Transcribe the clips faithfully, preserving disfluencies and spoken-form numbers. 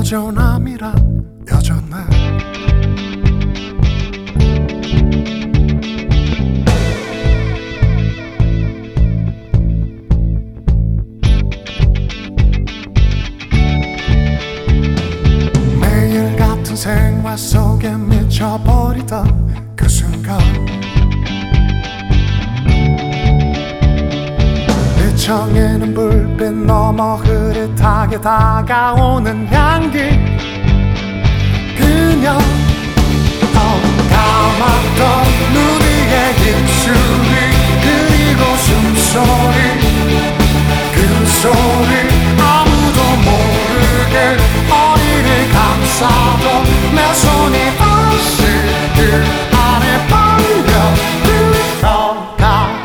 허전함이란 여전해. 매일 같은 생활 속에 미쳐버리던 그 순간, 정에는 불빛 너머 흐릿하게 다가오는 향기, 그녀 더 감았던 눈 위의 입술이, 그리고 숨소리, 그 소리 아무도 모르게 허리를 감싸던 내 손이 다시 그 안에 빨려 들어가.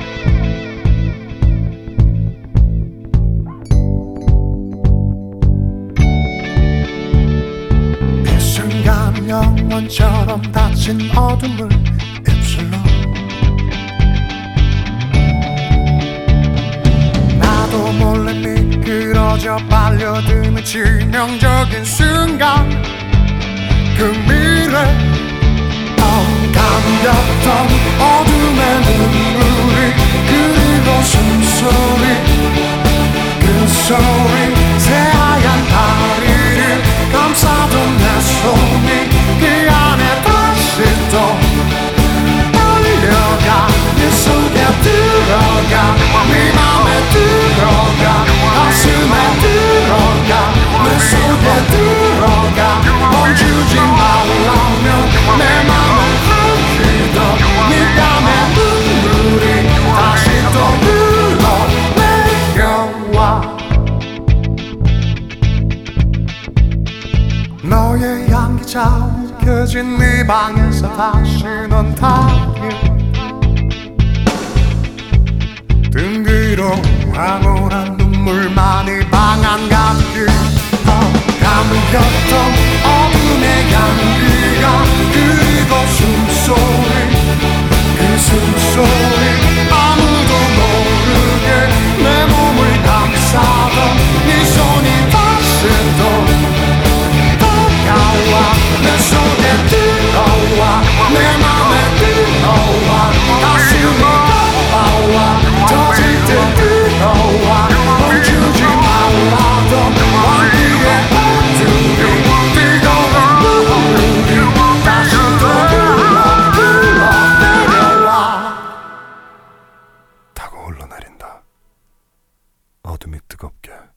영원처럼 닫힌 어둠을 입술로, 나도 몰래 미끄러져 빨려드는 치명적인 순간, 그 미래 감겼던 어둠의 눈물이, 그리고 숨소리, 그 소리 새하얀 다리를 감싸던 내 손이 그 안에 다시 또 떨려가. 네 속에 들어가, 네 맘에 들어가, 가슴에 들어가, 내 속에 들어가. 멈추지 말라면 내 맘을 밝히던 네 땀의 눈물이 다시 또 흘러내려와. 너의 향기 자욱해진 네 방에서 다시 넌 타길, 등 뒤로 황홀한 눈물만이 방 안 감기. 감겼던 어둠의 향기가, 그리고 숨소리, 그 숨소리 아무도 모르게 내 몸을 감싸던 네 손이 다시 또 내 손에 들어와, 내 맘에 들어와, 가슴이 아파와, 터질 때 들어와. 멈추지 말라던 왕기의 어둠이, 뜨거운 눈물이 다시 또 흘러 흘러내려와. 타고 흘러내린다, 어둠이 뜨겁게.